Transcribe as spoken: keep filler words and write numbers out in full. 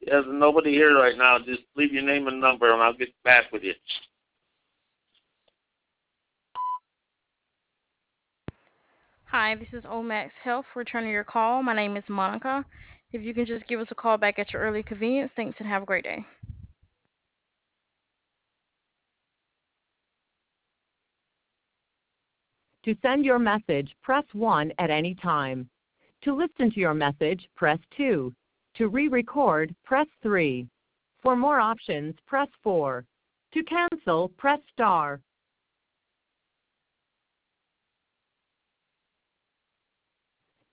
There's nobody here right now. Just leave your name and number, and I'll get back with you. Hi, this is Omax Health returning your call. My name is Monica. If you can just give us a call back at your early convenience, thanks and have a great day. To send your message, press one at any time. To listen to your message, press two. To re-record, press three. For more options, press four. To cancel, press star.